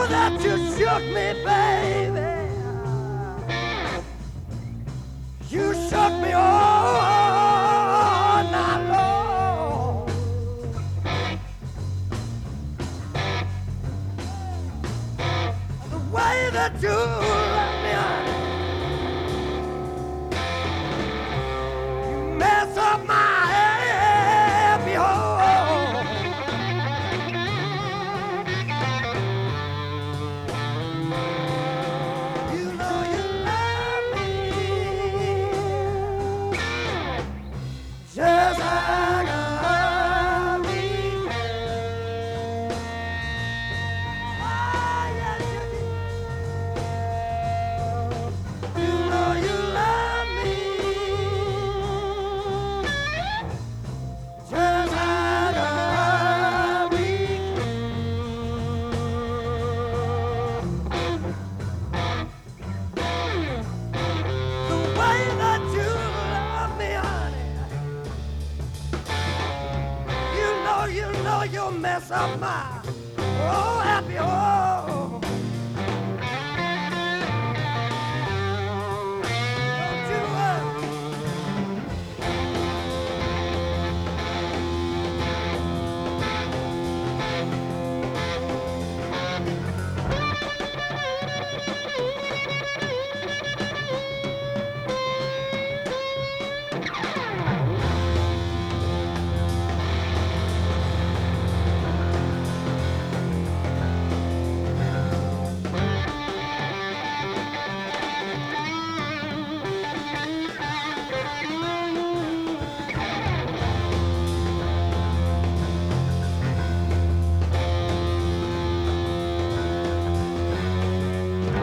that you shook me, baby. You shook me all night long. The way that you let me on, you mess up my happy home. You know you love me just like I me. Oh, yes, you do. You know you love me just like I me. The way that you love me, honey. You know you'll mess up my